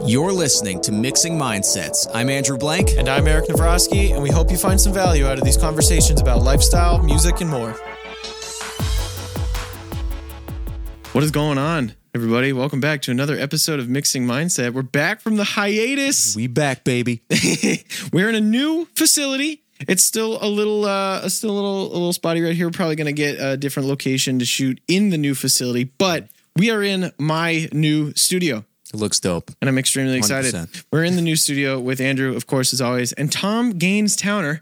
You're listening to Mixing Mindsets. I'm Andrew Blank. And I'm Eric Navrosky, and we hope you find some value out of these conversations about lifestyle, music, and more. What is going on, everybody? Welcome back to another episode of Mixing Mindset. We're back from the hiatus. We back, baby. We're in a new facility. It's still a little spotty right here. We're probably going to get a different location to shoot in the new facility, but we are in my new studio. It looks dope. And I'm extremely excited. 100%. We're in the new studio with Andrew, of course, as always, and Tom Gaines Towner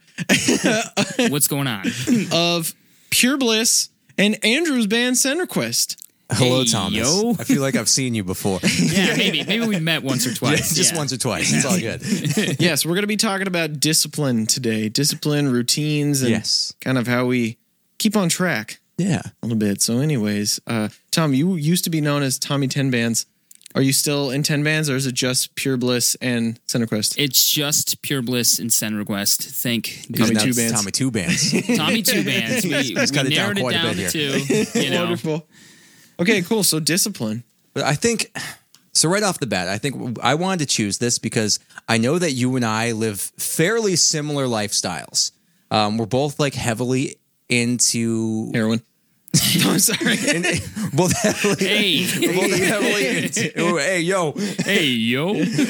What's going on? of Pure Bliss and Andrew's band Centerquest. Hello, Hey, Thomas. yo. I feel like I've seen you before. Yeah, maybe we've met once or twice. Just Yeah. once or twice. It's all good. Yes, we're going to be talking about discipline today. Discipline, routines, and Yes. kind of how we keep on track Yeah. a little bit. So anyways, Tom, you used to be known as Tommy 10 Bands. Are you still in 10 Bands, or is it just Pure Bliss and Centerquest? It's just Pure Bliss and Centerquest. Thank Tommy God. Two Bands. Tommy Two Bands. Tommy Two Bands. We cut it down narrowed it quite a down bit to two. You know. Wonderful. Okay, cool. So discipline. But I think, so right off the bat, I think I wanted to choose this because I know that you and I live fairly similar lifestyles. We're both like heavily into Heroin. No, I'm sorry. both heavily, Hey, we're both heavily into, hey, yo. hey, yo.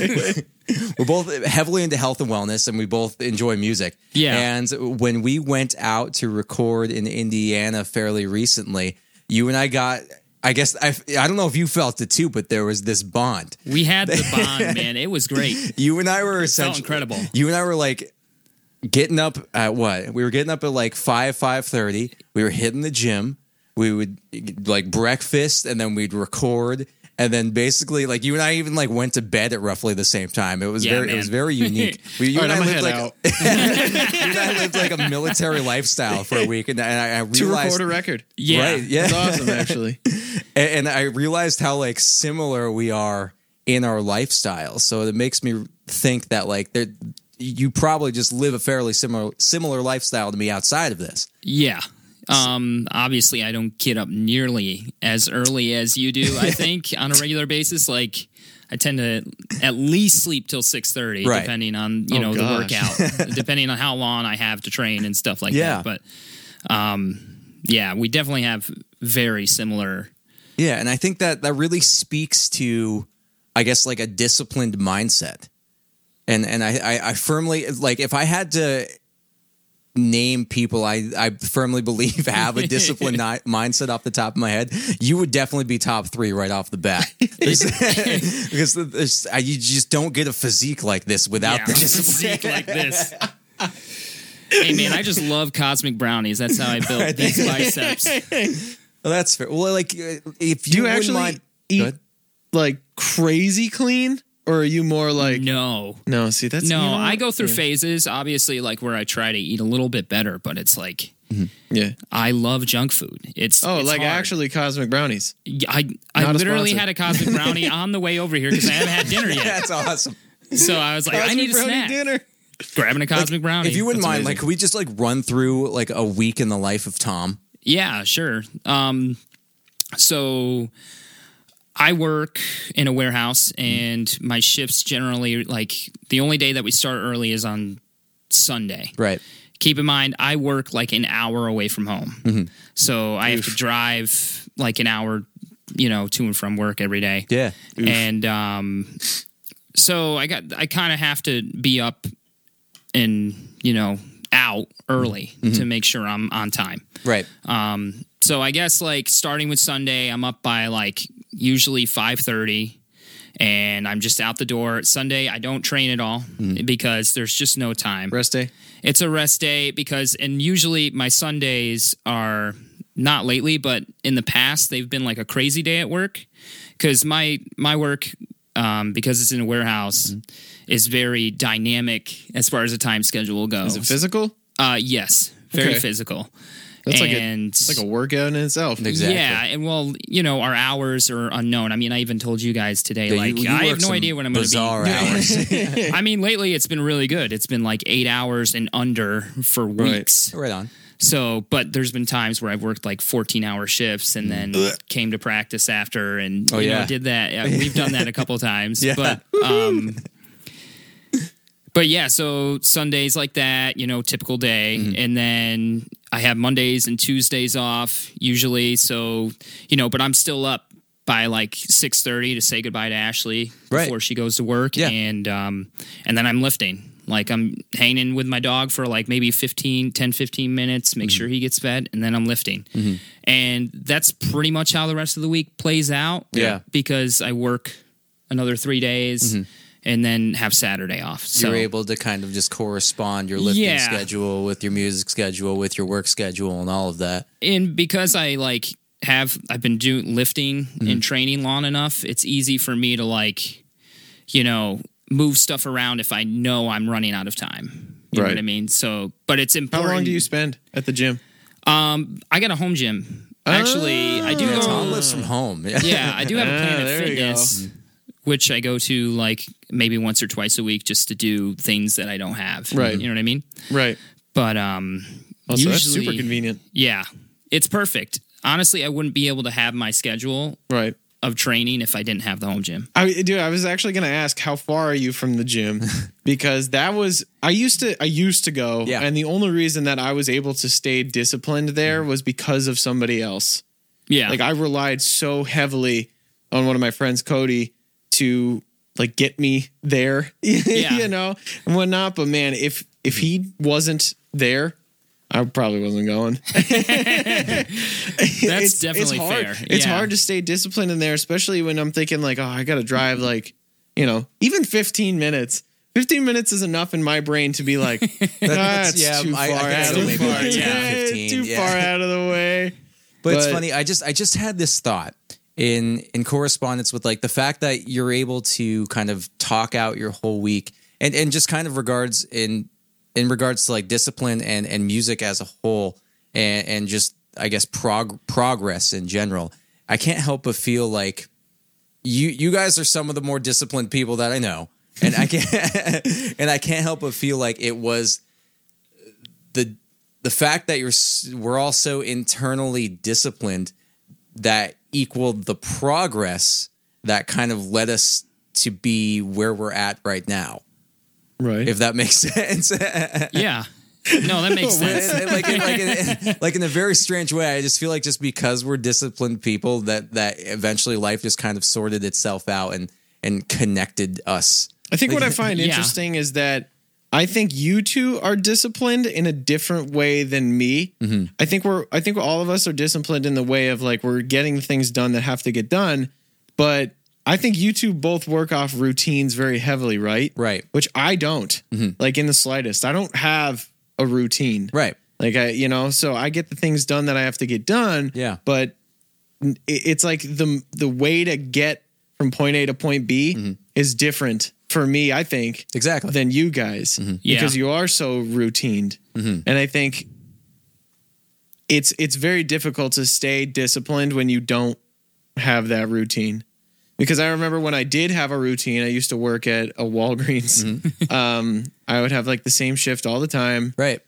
We're both heavily into health and wellness, and we both enjoy music. Yeah. And when we went out to record in Indiana fairly recently, you and I got, I guess, I don't know if you felt it too, but there was this bond. We had the bond, man. It was great. You and I were Felt essentially incredible. You and I were like getting up at what? We were getting up at like 5:30. We were hitting the gym. We would like breakfast, and then we'd record. And then basically, like you and I even like went to bed at roughly the same time. It was Yeah, it was man. very unique. You All and right, I I'm lived gonna like head out you and I lived like a military lifestyle for a week, and I realized to record a record. Yeah. right, yeah, That's awesome, actually. and I realized how like similar we are in our lifestyle. So it makes me think that like you probably just live a fairly similar lifestyle to me outside of this. Yeah. Obviously I don't get up nearly as early as you do, I think, on a regular basis. Like I tend to at least sleep till 6:30, Right. depending on, Oh, the gosh. workout, depending on how long I have to train and stuff like Yeah. that. But yeah, we definitely have very similar. Yeah, and I think that really speaks to, I guess, like a disciplined mindset. And I firmly, like, if I had to name people I firmly believe have a disciplined mindset off the top of my head, you would definitely be top 3 right off the bat. Because you just don't get a physique like this without the discipline. physique like this. Hey man, I just love cosmic brownies. That's how I built these biceps. Well, that's fair. Well, like, if Do you wouldn't actually mind, eat Good. like crazy clean, or are you more like No. no? See, that's No, you know what? I go through Yeah. phases, obviously, like where I try to eat a little bit better, but it's like Yeah. I love junk food. It's Oh, it's like hard. actually cosmic brownies. I Not a literally sponsor. had a cosmic brownie on the way over here because I haven't had dinner yet. That's awesome. So I was like, I need a Cosmic brownie snack. dinner. Grabbing a cosmic brownie. If you wouldn't That's mind, amazing. like, could we just like run through like a week in the life of Tom? Yeah, sure. So I work in a warehouse, and my shifts generally, like, the only day that we start early is on Sunday. Right. Keep in mind, I work like an hour away from home. So I have to drive like an hour, to and from work every day. Yeah. And so I kind of have to be up and, out early to make sure I'm on time. Right. So I guess like starting with Sunday, I'm up by like usually 5:30, and I'm just out the door. Sunday, I don't train at all because there's just no time. Rest day. It's a rest day and usually my Sundays are not lately, but in the past they've been like a crazy day at work because my work, because it's in a warehouse, is very dynamic as far as the time schedule goes. Is it physical? Yes, very Okay. physical. That's and like a workout in itself. Exactly. yeah, and well, our hours are unknown. I mean, I even told you guys today, Yeah, like, you I work have no some idea when I'm going to be. bizarre hours. I mean, lately it's been really good. It's been like 8 hours and under for weeks. Right on. So, but there's been times where I've worked like 14-hour shifts and then came to practice after and you know, did that. Yeah, we've done that a couple of times. But yeah, so Sundays like that, you know, typical day. And then I have Mondays and Tuesdays off usually. So, you know, but I'm still up by like 6:30 to say goodbye to Ashley before she goes to work. And then I'm lifting. Like I'm hanging with my dog for like maybe 10, 15 minutes, make sure he gets fed, and then I'm lifting. And that's pretty much how the rest of the week plays out. Because I work another 3 days and then have Saturday off. So you're able to kind of just correspond your lifting schedule with your music schedule, with your work schedule and all of that. And because I like I've been doing lifting and training long enough, it's easy for me to like, you know, move stuff around if I know I'm running out of time. You know what I mean? So, but it's important. How long do you spend at the gym? I got a home gym. Actually, I do. Tom lives from home. I do have a Planet Fitness, which I go to like maybe once or twice a week just to do things that I don't have. Right. You know what I mean? Right. But also, usually, that's super convenient. Yeah, it's perfect. Honestly, I wouldn't be able to have my schedule of training if I didn't have the home gym. I was actually going to ask, how far are you from the gym? Because that was, I used to go. Yeah. And the only reason that I was able to stay disciplined there was because of somebody else. Yeah. Like I relied so heavily on one of my friends, Cody, to like get me there, you know, and whatnot. But man, if he wasn't there, I probably wasn't going. That's definitely hard. fair. It's hard to stay disciplined in there, especially when I'm thinking like, oh, I got to drive like, you know, even 15 minutes. 15 minutes is enough in my brain to be like, that's too far out of the way. Too far out of the way. But it's funny. I just had this thought in correspondence with like the fact that you're able to kind of talk out your whole week and just kind of in regards to like discipline and music as a whole and just, I guess, progress in general. I can't help but feel like you guys are some of the more disciplined people that I know. And I can't help but feel like it was the fact that we're all so internally disciplined that equaled the progress that kind of led us to be where we're at right now. Right. If that makes sense. Yeah. No, that makes sense. like in a very strange way, I just feel like just because we're disciplined people that eventually life just kind of sorted itself out and connected us. I think what I find interesting is that I think you two are disciplined in a different way than me. Mm-hmm. I think all of us are disciplined in the way of like we're getting things done that have to get done, but I think you two both work off routines very heavily, right? Right. Which I don't, like in the slightest. I don't have a routine. Right. Like so I get the things done that I have to get done. Yeah. But it's like the way to get from point A to point B is different for me, I think. Exactly. Than you guys. Because you are so routined. And I think it's very difficult to stay disciplined when you don't have that routine. Because I remember when I did have a routine, I used to work at a Walgreens. I would have like the same shift all the time. Right.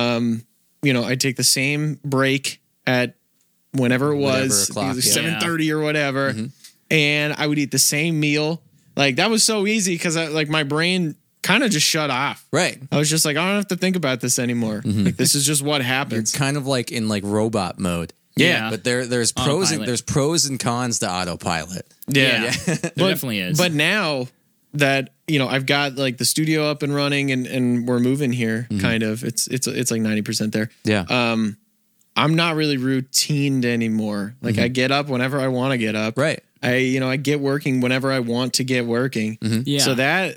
I'd take the same break at whenever it was, o'clock, 7:30 or whatever. And I would eat the same meal. Like that was so easy because my brain kind of just shut off. Right. I was just like, I don't have to think about this anymore. Like this is just what happens. You're kind of like in like robot mode. Yeah. But there's pros and cons to autopilot. Yeah. There definitely is. But now that, I've got like the studio up and running and we're moving here kind of, it's like 90% there. Yeah. I'm not really routined anymore. Like I get up whenever I want to get up. Right. I get working whenever I want to get working. Yeah. So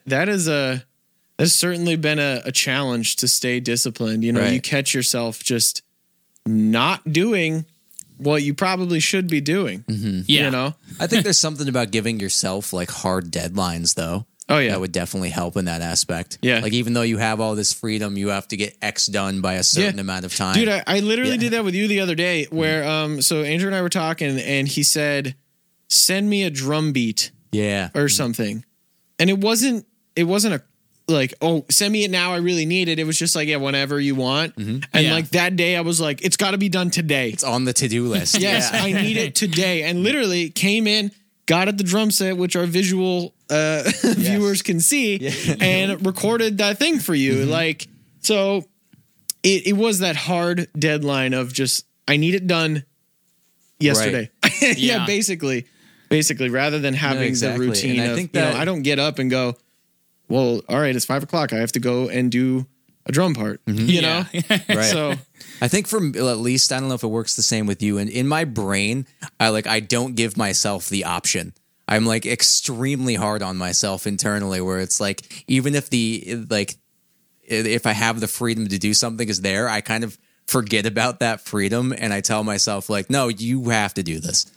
that's certainly been a challenge to stay disciplined. You catch yourself just not doing what you probably should be doing. Yeah. I think there's something about giving yourself like hard deadlines though. Oh yeah. That would definitely help in that aspect. Yeah. Like even though you have all this freedom, you have to get X done by a certain amount of time. Dude, I literally did that with you the other day where so Andrew and I were talking and he said, send me a drum beat. Yeah. Or something. And it wasn't a like, oh, send me it now. I really need it. It was just like, yeah, whenever you want. And Yeah. like that day I was like, it's got to be done today. It's on the to-do list. Yes, Yeah. I need it today. And literally came in, got at the drum set, which our visual viewers can see, and recorded that thing for you. Like, so it was that hard deadline of just, I need it done yesterday. Yeah. Basically, rather than having exactly. the routine And I of, think you know, that- I don't get up and go, well, all right, it's 5:00. I have to go and do a drum part, you know? Right. So I think for at least, I don't know if it works the same with you. And in my brain, I don't give myself the option. I'm like extremely hard on myself internally, where it's like, even if if I have the freedom to do something is there, I kind of forget about that freedom, and I tell myself like, no, you have to do this.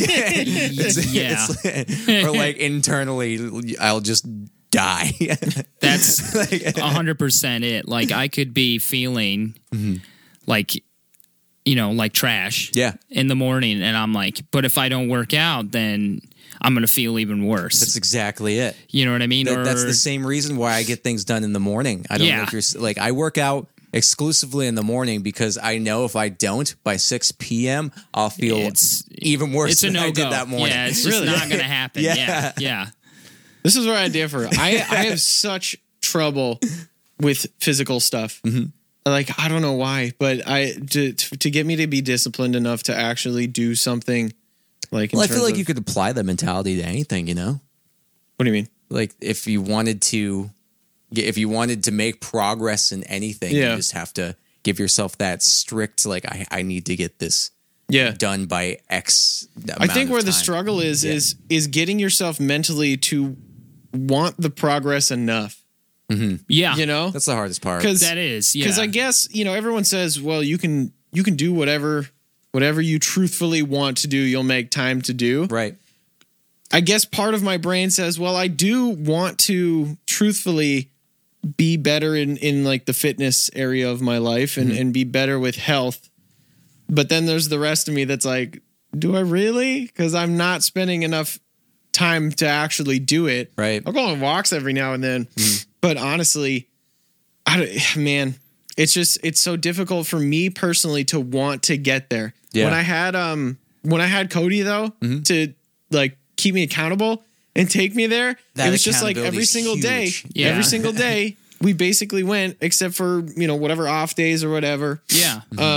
Yeah. Or like internally, I'll just die. That's 100% it. Like I could be feeling like, you know, like trash Yeah. in the morning. And I'm like, but if I don't work out, then I'm going to feel even worse. That's exactly it. You know what I mean? That's the same reason why I get things done in the morning. I don't know Yeah. if you're like, I work out exclusively in the morning because I know if I don't by 6 p.m., I'll feel even worse It's a than I no-go. did that morning. Yeah, it's just not going to happen. Yeah. Yeah. this is where I differ. I have such trouble with physical stuff. Like, I don't know why, but to get me to be disciplined enough to actually do something like, in Well, I feel terms like of- you could apply that mentality to anything, you know? what do you mean? Like if you wanted to make progress in anything, Yeah. you just have to give yourself that strict, like, I need to get this Yeah. done by X I amount think of where the time. struggle is getting yourself mentally to want the progress enough, Yeah. you know? That's the hardest part. That is. Yeah. Because I guess, you know, everyone says, well, you can do whatever you truthfully want to do, you'll make time to do. Right. I guess part of my brain says, well, I do want to truthfully be better in like the fitness area of my life and be better with health. But then there's the rest of me that's like, do I really? Because I'm not spending enough time to actually do it. Right. I'll go on walks every now and then. But honestly, it's so difficult for me personally to want to get there. Yeah. When I had Cody though, to like keep me accountable and take me there, That it was just like accountability every is single day, huge. Yeah. every single day, we basically went except for, you know, whatever off days or whatever. yeah.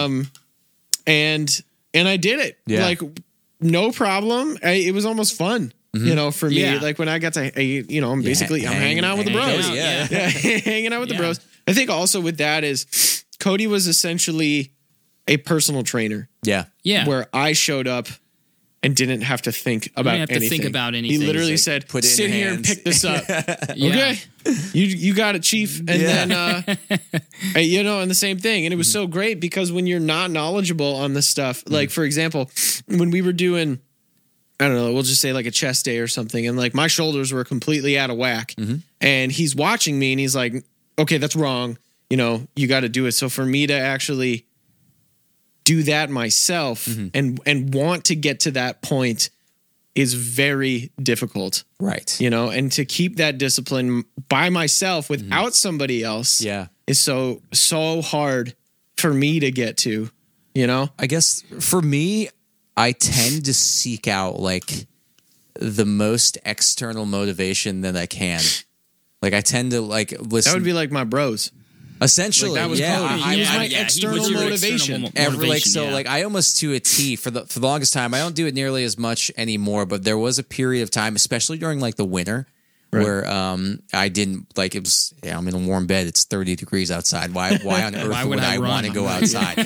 And I did it. Yeah. Like no problem. It was almost fun, you know, for me. Yeah. Like when I got to, you know, I'm hanging out with the hanging bros. out, yeah. Yeah, hanging out with the Yeah. bros. I think also with that is Cody was essentially a personal trainer Yeah. Yeah. where I showed up and didn't have to think about didn't have to anything. think about anything. He literally Like, said, put it in sit here and hands. pick this up. Yeah. Okay. You got it, chief. And then, you know, and the same thing. And it was so great because when you're not knowledgeable on this stuff, like for example, when we were doing, I don't know, we'll just say like a chest day or something. And like my shoulders were completely out of whack and he's watching me and he's like, okay, that's wrong. You know, you got to do it. So for me to actually do that myself and want to get to that point is very difficult. Right. You know, and to keep that discipline by myself without somebody else Yeah. is so hard for me to get to, you know? I guess for me, I tend to seek out like the most external motivation that I can. Like I tend to like listen. That would be like my bros. Essentially, Like, that was yeah. Cody. He was my external was your motivation. Every like so yeah. like I almost to a T for the longest time. I don't do it nearly as much anymore, but there was a period of time, especially during like the winter, where I didn't like it was. Yeah, I'm in a warm bed. It's 30 degrees outside. Why on earth Why would would I I want to run? go outside?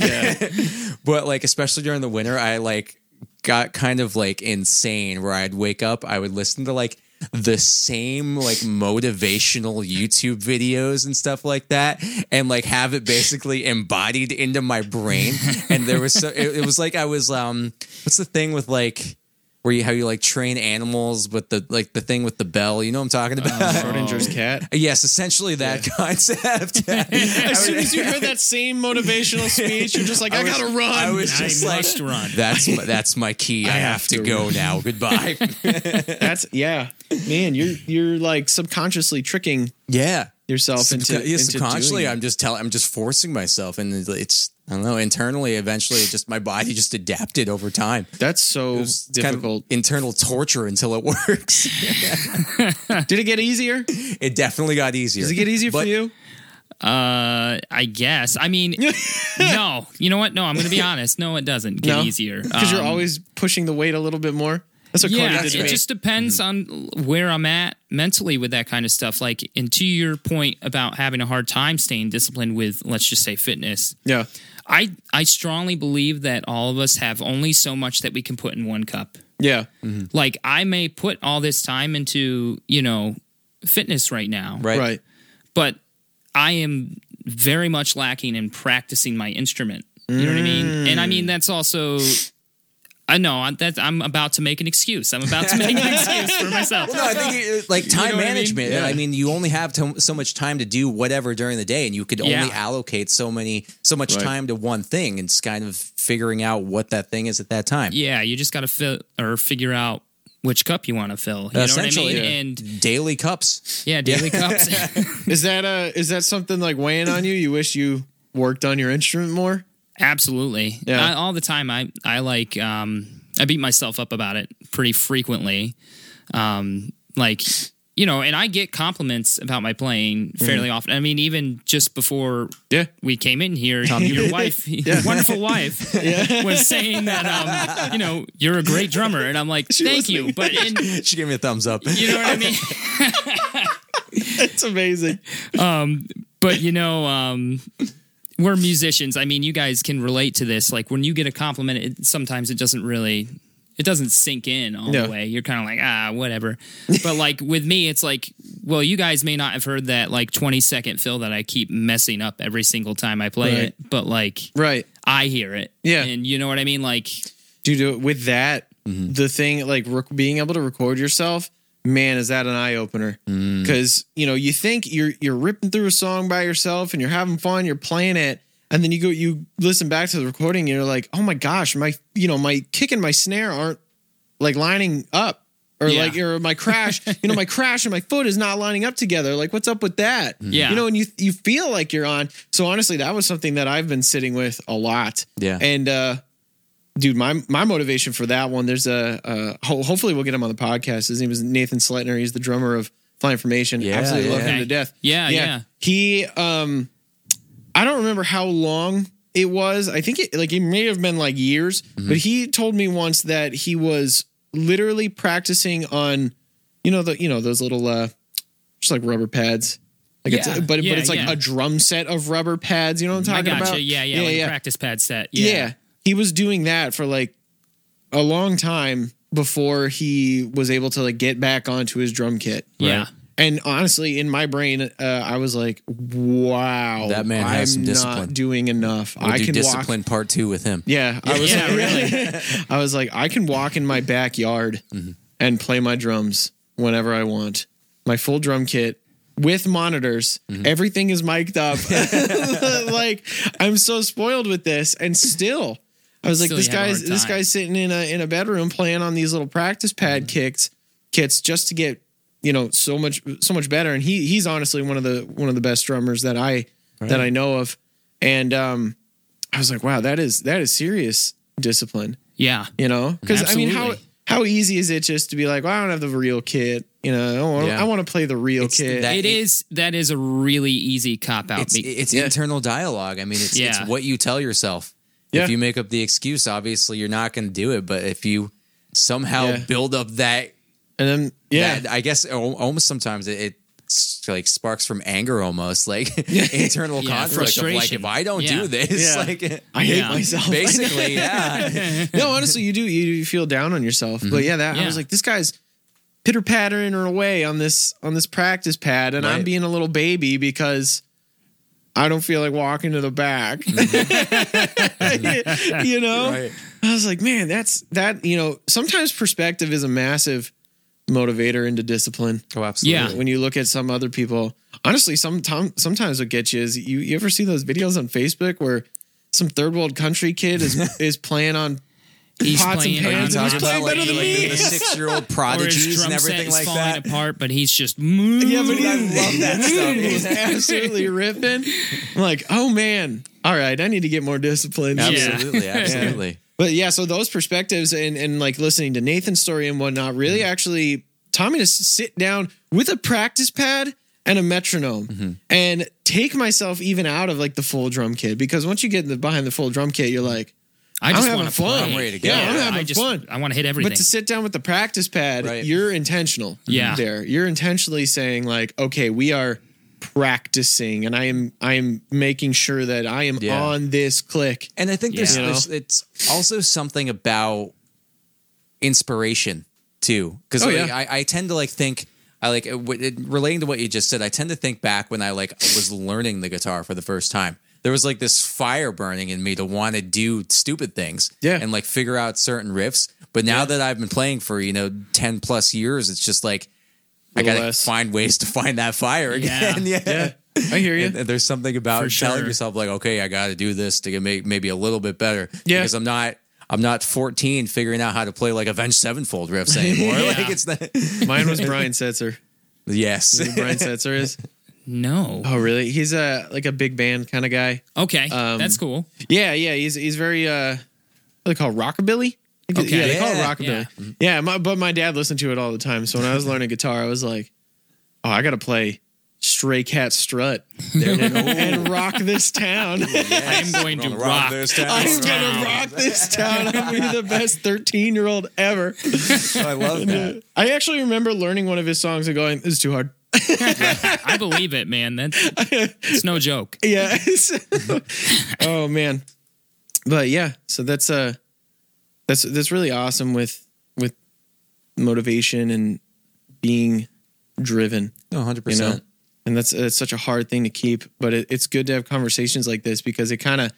But like especially during the winter, I like got kind of like insane. Where I'd wake up, I would listen to like the same like motivational YouTube videos and stuff like that, and like have it basically embodied into my brain. And there was it was like I was what's the thing with like how you like train animals with the thing with the bell. You know what I'm talking about? Schrodinger's cat. Yes, essentially that concept. As soon as you heard that same motivational speech, you're just like, I gotta run. I was just I like, must run. that's my key. I have to go now. Goodbye. Man, you're like subconsciously tricking Yeah. yourself into subconsciously. doing it. I'm just forcing myself, and it's I don't know. Internally, eventually, my body just adapted over time. That's so It's difficult. kind of internal torture until it works. Did it get easier? It definitely got easier. Does it get easier for But- you? I guess. I mean, no. You know what? No, I'm going to be honest. No, it doesn't get easier. Because you're always pushing the weight a little bit more. That's what Yeah, Cody did to it me. just depends on where I'm at mentally with that kind of stuff. Like, and to your point about having a hard time staying disciplined with, let's just say, fitness. Yeah. I strongly believe that all of us have only so much that we can put in one cup. Yeah. Like, I may put all this time into, fitness right now, Right. but I am very much lacking in practicing my instrument. You know what I mean? And I mean, that's also, I know I'm about to make an excuse. I'm about to make an excuse for myself. No, I think like time know what I mean? management. Yeah. I mean, you only have so much time to do whatever during the day, and you could only allocate so much Right. time to one thing. And it's kind of figuring out what that thing is at that time. Yeah, you just got to figure out which cup you want to fill. You know what I Essentially, mean? yeah. And Daily cups. yeah, daily cups. Is that something like weighing on you? You wish you worked on your instrument more? Absolutely. Yeah. All the time. I like, I beat myself up about it pretty frequently. And I get compliments about my playing fairly often. I mean, even just before we came in here, your wife, your wonderful wife, was saying that, you're a great drummer. And I'm like, thank you. But She gave me a thumbs up. you know what I mean? It's amazing. But we're musicians. I mean, you guys can relate to this. Like when you get a compliment, sometimes it doesn't sink in all the way. You're kind of like, whatever. But like with me, it's like, well, you guys may not have heard that like 20-second fill that I keep messing up every single time I play it, but like, I hear it. Yeah. And you know what I mean? Like, Dude, with that, the thing, like being able to record yourself, man, is that an eye opener? Because you think you're ripping through a song by yourself and you're having fun, you're playing it, and then you listen back to the recording and you're like, oh my gosh, my kick and my snare aren't like lining up, or or my crash, my crash and my foot is not lining up together. Like, what's up with that? Yeah. And you feel like you're on. So honestly, that was something that I've been sitting with a lot. Yeah. And dude, my motivation for that one, there's hopefully we'll get him on the podcast. His name is Nathan Sletner. He's the drummer of Flying Formation. Yeah, Absolutely love him Okay. to death. Yeah. He, I don't remember how long it was. I think it may have been like years, but he told me once that he was literally practicing on, those little, just like rubber pads. Like but it's like a drum set of rubber pads. You know what I'm I talking gotcha. about? Yeah. Like a practice pad set. Yeah. He was doing that for like a long time before he was able to like get back onto his drum kit. Yeah. Right? And honestly, in my brain, I was like, wow, That man has some I'm discipline. not doing enough. We'll I do can discipline walk. part 2 with him. Yeah. I was Yeah, like, really. I was like, I can walk in my backyard and play my drums whenever I want. My full drum kit with monitors. Everything is mic'd up. Like, I'm so spoiled with this. And still, I was like, Still this you have a hard guy's time. sitting in a bedroom playing on these little practice pad kits just to get, so much better. And he's honestly one of the best drummers that I know of. And I was like, wow, that is serious discipline. Yeah. Because I mean, Absolutely. how easy is it just to be like, well, I don't have the real kit. I want to play the real kit. That is a really easy cop out. It's internal dialogue. I mean, it's what you tell yourself. Yeah. If you make up the excuse, obviously you're not going to do it. But if you somehow build up that, and then I guess almost sometimes it like sparks from anger, almost like internal conflict of like, frustration. if I don't do this, like I hate myself. basically, yeah. No, honestly, you feel down on yourself. But I was like, this guy's pitter pattering away on this practice pad, and I'm being a little baby because I don't feel like walking to the back. Right. I was like, man, sometimes perspective is a massive motivator into discipline. Oh, absolutely. Yeah. When you look at some other people, honestly, sometimes what gets you is you ever see those videos on Facebook where some third world country kid is playing on He's pots and playing pans on and he's top playing of better than me. the 6-year-old or his prodigies drum and set everything is like falling that. apart, but he's just Yeah, but I love that stuff. he's absolutely ripping. I'm like, oh man, all right, I need to get more disciplined. Absolutely, absolutely. But yeah, so those perspectives and like listening to Nathan's story and whatnot really actually taught me to sit down with a practice pad and a metronome and take myself even out of like the full drum kit, because once you get behind the full drum kit, you're like, I just I'm want having to play. fun. I'm ready to go. Yeah, I'm having fun. I want to hit everything. But to sit down with the practice pad, Right. you're intentional. Yeah. There. You're intentionally saying like, okay, we are practicing and I am making sure that I am Yeah. on this click. And I think Yeah. it's also something about inspiration too, because Oh, yeah. I tend to like think relating to what you just said. I tend to think back when I was learning the guitar for the first time. There was like this fire burning in me to want to do stupid things, Yeah. and like figure out certain riffs. But now that I've been playing for 10 plus years, it's just like I Little gotta less. find ways to find that fire again. Yeah. I hear you. And there's something about For telling sure. yourself like, okay, I got to do this to make maybe a little bit better. Yeah. Because I'm not 14 figuring out how to play like Avenged Sevenfold riffs anymore. Yeah. Like it's not. Mine was Brian Setzer. Yes. You know who Brian Setzer is? no. Oh, really? He's like a big band kind of guy. Okay, that's cool. Yeah. He's very what they call rockabilly. Okay. Yeah, they call it Yeah. rockabilly. Yeah, but my dad listened to it all the time. So when I was learning guitar, I was like, oh, I got to play Stray Cat Strut and rock this town. I am going to rock. I'm gonna rock this town. I'm gonna be the best 13-year-old ever. I love that. I actually remember learning one of his songs and going, "This is too hard." I believe it, man. It's no joke. Yeah. Oh man. But yeah, so that's really awesome with motivation and being driven. Oh, 100%. You know? And that's such a hard thing to keep, but it's good to have conversations like this because it kind of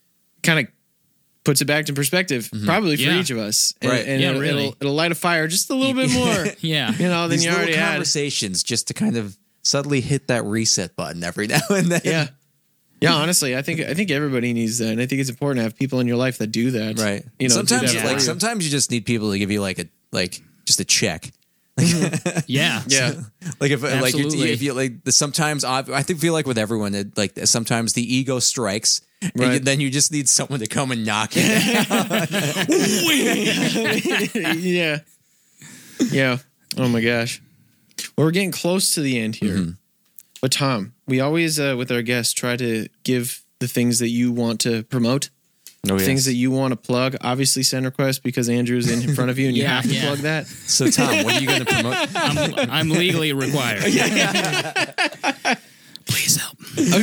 puts it back to perspective, probably for Yeah. each of us. And, Right. and Yeah, it'll, really. it'll light a fire just a little bit more, Yeah. than These you little already had. conversations just to kind of subtly hit that reset button every now and then. Yeah. Yeah, honestly, I think everybody needs that, and I think it's important to have people in your life that do that. Right. You know, sometimes do that for you. sometimes you just need people to give you just a check. Yeah. Yeah. Like if Absolutely. if you like sometimes I feel like with everyone sometimes the ego strikes and Right. then you just need someone to come and knock it. Yeah. Yeah. Oh my gosh. Well, we're getting close to the end here. But Tom, we always with our guests try to give the things that you want to promote. Things that you want to plug. Obviously, CenterQuest because Andrew's in front of you and you Yeah, have to yeah. plug that. So Tom, what are you going to promote? I'm legally required. Please help.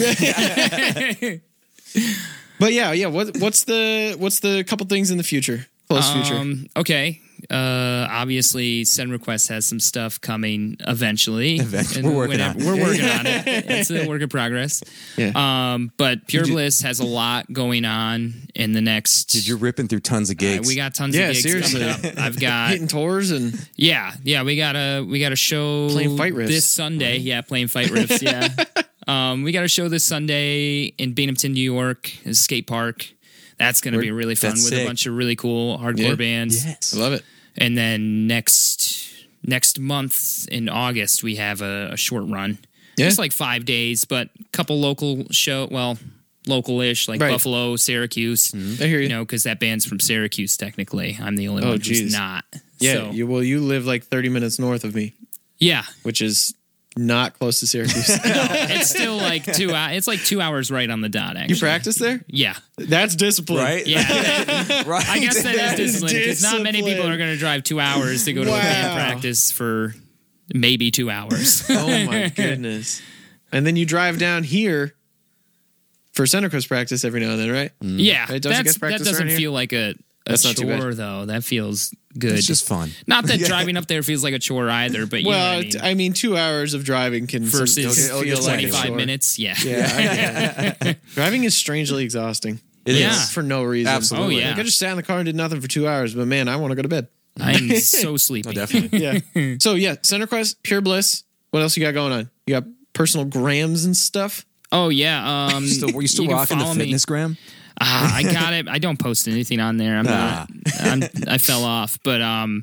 But yeah. What's the couple things in the future? Close future. Okay. Obviously, CenterQuest has some stuff coming eventually. We're working on it. We're working on it. It's a work in progress. Yeah. But Pure Bliss has a lot going on in the next. Dude, you're ripping through tons of gigs. We got tons Yeah, of gigs seriously. coming up. I've got Hitting tours and yeah. We got a show Playing fight riffs. this Sunday. Yeah, playing fight riffs. Yeah. We got a show this Sunday in Binghamton, New York, a skate park. That's going to be really fun That's with sick. a bunch of really cool hardcore Yeah. bands. Yes. I love it. And then next month in August we have a short run. Yeah. Just like 5 days, but a couple local-ish, like Right. Buffalo, Syracuse. I hear you. You know, because that band's from Syracuse. Technically, I'm the only Oh, one geez. who's not. Yeah. So, You live like 30 minutes north of me, yeah. which is not close to Syracuse. It's still like 2 hours. It's like 2 hours right on the dot. Actually, You practice there? yeah, That's discipline. Right? yeah. Right. I guess that That is is discipline because not many people discipline. are going to drive 2 hours to go to a band Wow. practice for maybe 2 hours. Oh my goodness. And then you drive down here for CenterQuest practice every now and then, right? Yeah, Hey, don't you guys that practice doesn't around here? feel like a That's not too bad. chore though. That feels good. It's just fun. Not that driving up there feels like a chore either, but you know Well, what I mean. 2 hours of driving can Versus feel like a 25 chore. minutes, yeah. Yeah, I get it. Driving is strangely exhausting. It Yeah. is. For no reason. Absolutely. Oh, yeah. Like, I just sat in the car and did nothing for 2 hours, but man, I want to go to bed. I'm so sleepy. Oh, definitely. Yeah. So yeah, Center Quest, Pure Bliss. What else you got going on? You got personal grams and stuff. Oh yeah. Were you still you can rocking the follow me. fitness gram? I got it. I don't post anything on there. I fell off, but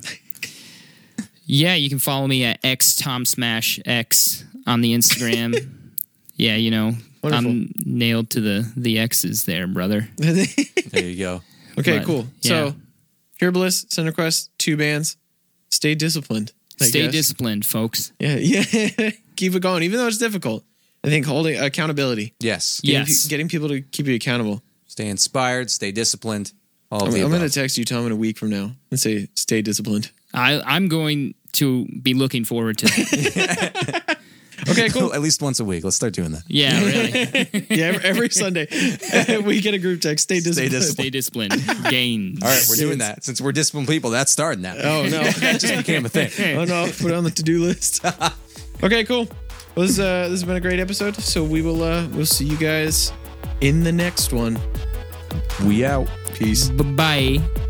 yeah, you can follow me at xtomsmashx on the Instagram. Yeah, you know, Wonderful. I'm nailed to the X's there, brother. There you go. Okay, But, cool. yeah. So Pure Bliss, Center Quest, 2 bands. Stay disciplined. I Stay guess. disciplined, folks. Yeah. Keep it going, even though it's difficult. I think holding accountability. Yes. Yes. Getting people to keep you accountable. Stay inspired. Stay disciplined. All of I'm the going above. to text you, Tom, in a week from now and say, stay disciplined. I'm going to be looking forward to that. Okay, cool. At least once a week. Let's start doing that. Yeah, really. Yeah, every Sunday we get a group text. Stay disciplined. disciplined. Stay disciplined. Gains. All right, we're doing that. Since we're disciplined people, that's starting now. Oh, no. That just became a thing. Oh, no. Put it on the to-do list. Okay, cool. Well, this has been a great episode. So we'll see you guys in the next one. We out. Peace. Bye-bye.